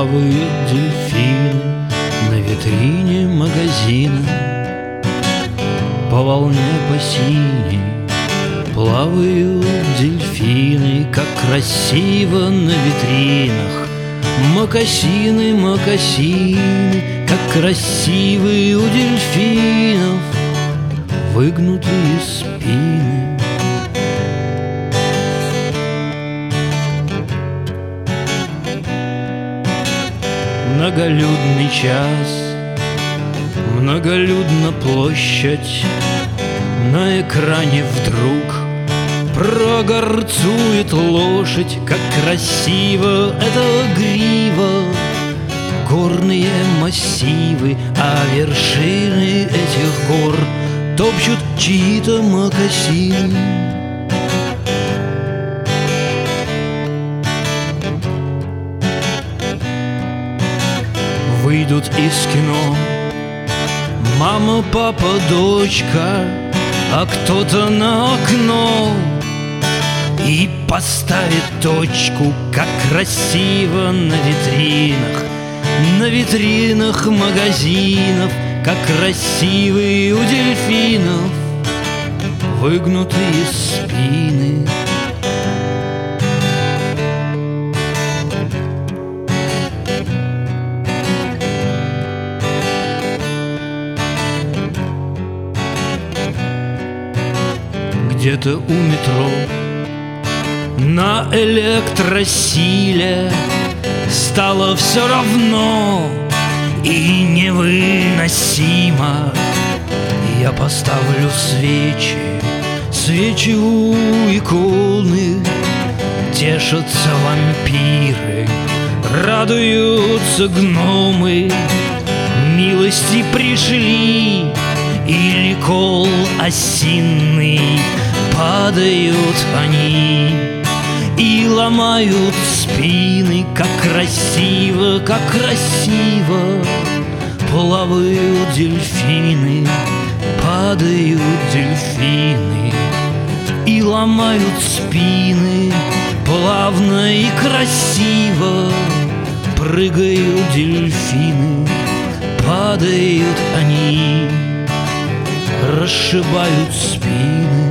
Плавают дельфины на витрине магазина. По волне, по синей плавают дельфины, как красиво на витринах. Мокасины, мокасины, как красивые у дельфинов выгнутые спины. Многолюдный час, многолюдна площадь. На экране вдруг прогорцует лошадь. Как красиво эта грива, горные массивы, а вершины этих гор топчут чьи-то мокасины. Выйдут из кино мама, папа, дочка, а кто-то на окно и поставит точку. Как красиво на витринах магазинов, как красивые у дельфинов выгнутые спины. Где-то у метро на электросиле стало все равно и невыносимо. Я поставлю свечи у иконы. Тешатся вампиры, радуются гномы. Милости пришли или кол осинный. Падают они и ломают спины. Как красиво плавают дельфины. Падают дельфины и ломают спины. Плавно и красиво прыгают дельфины. Падают они, расшибают спины.